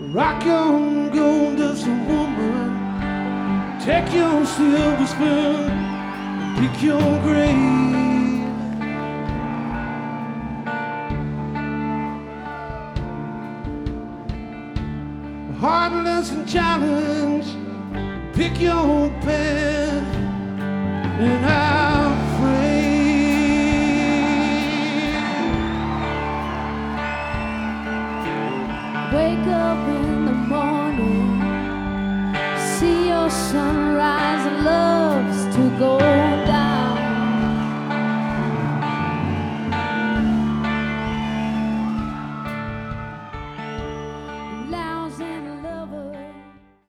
Rock your gold dust woman, take your silver spoon, pick your grave. Heartless and challenge, pick your path, and I'll pray. Wake up in the morning, see your sunrise and love's to go.